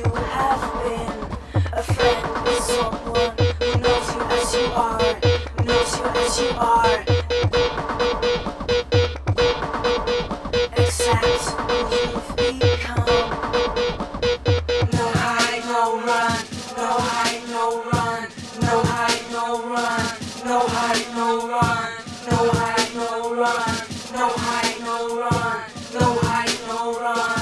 you have been. A friend is someone who knows you as you are, knows you as you are. Accepts who you've become. No hide, no run, no hide, no run, no hide, no run, no hide, no run, no hide, no run, no hide, no run, no hide, no run.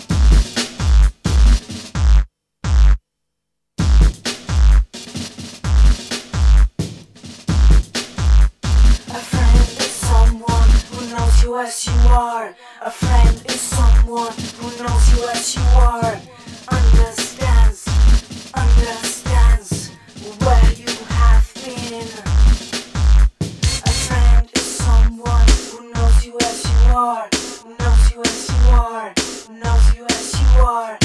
A friend is someone who knows you as you are. A friend is someone who knows you as you are. Understands, understands where you have been. A friend is someone who knows you as you are, knows you as you are, knows you as you are.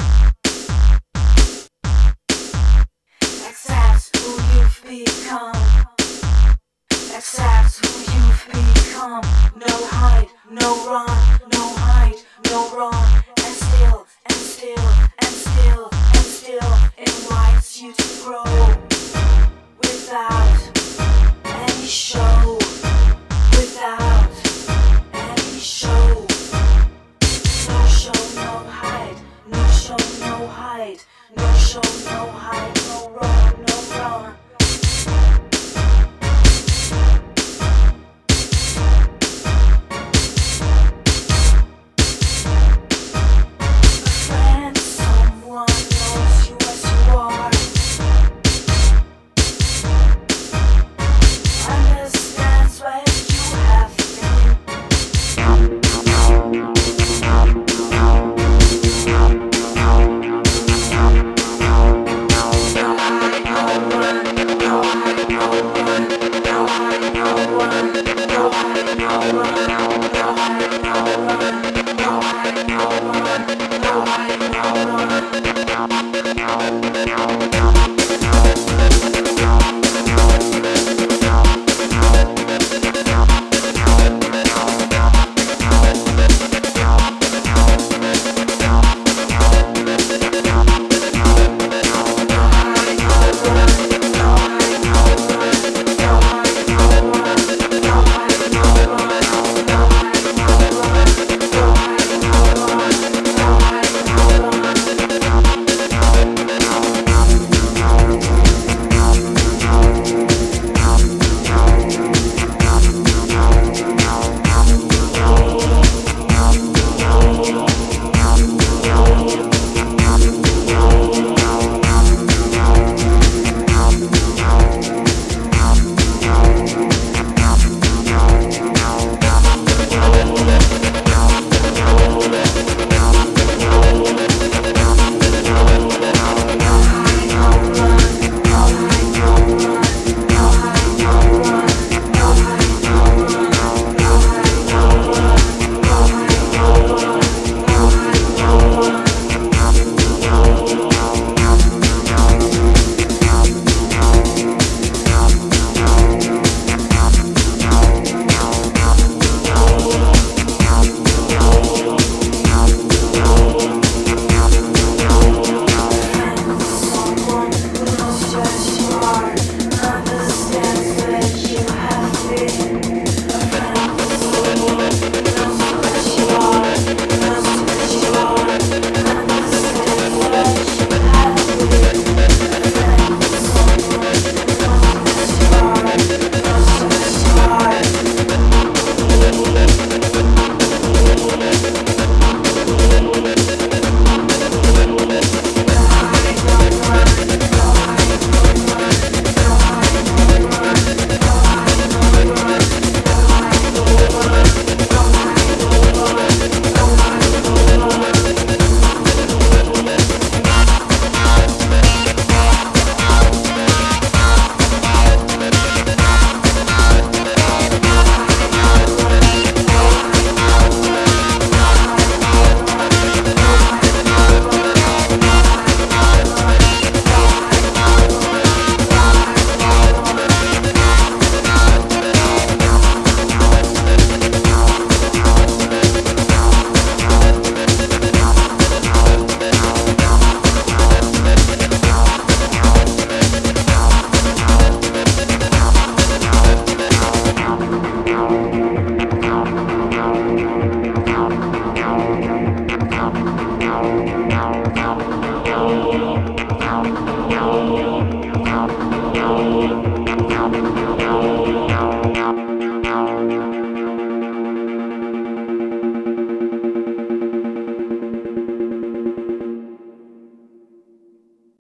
Accepts who you've become. Accepts who you've become. No hide, no run, no hide, no run. And still, and still, and still, and still invites you to grow without any show, without any show. No show, no hide, no show, no hide, no show, no hide, no run, no run. No hide, no run.